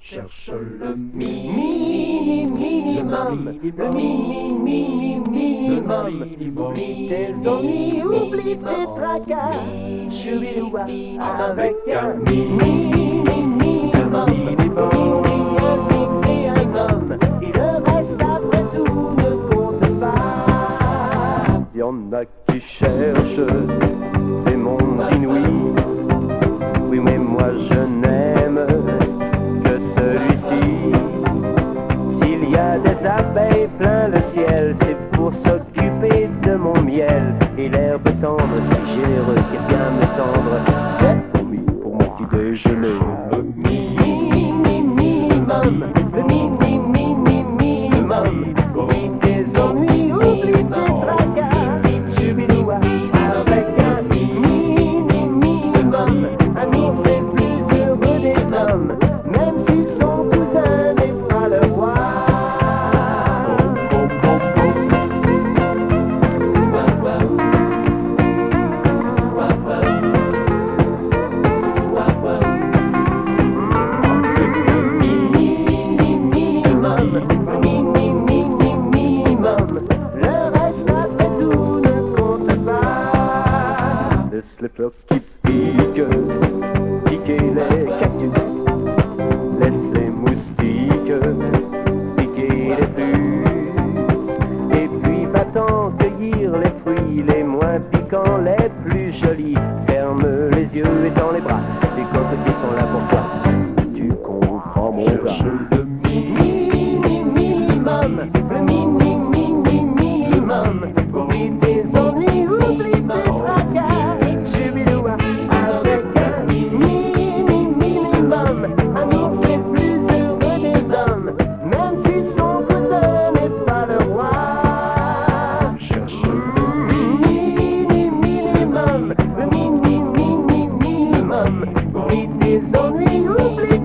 Cherche le minimum, le minimum. Oublie tes ennuis, oublie tes tracas. Choubidoua, avec un minimum. C'est un homme, et le reste après tout ne compte pas. Y en a qui cherchent des mondes inouïs. Oui, mais moi je n'aime que celui-ci. S'il y a des abeilles plein le ciel, c'est pour s'occuper de mon miel. Et l'herbe tendre, si généreuse qu'elle vient m'étendre des fourmis pour mon petit déjeuner. Le minimum, le minimum. Oublie tes ennuis, oublie tes tracas. Choubidoua, avec un minimum. Ami, c'est plus heureux des hommes, même si son cousin n'est pas le roi. Minimum, le reste après tout ne compte pas. Laisse les fleurs qui piquent, piquer les cactus. Laisse les moustiques, piquer les puces. Et puis va-t'en cueillir les fruits les moins piquants, les plus jolis. Ferme les yeux et tends les bras, les cocotiers sont là pour toi. Est-ce que tu comprends mon gars? Le minimum, le minimum. Oublie tes ennuis, oublie tes tracas. Choubidoua, avec un minimum. Ami, c'est plus heureux des hommes, même si son cousin n'est pas le roi. Cherche le minimum, le minimum. Oublie tes ennuis, oublie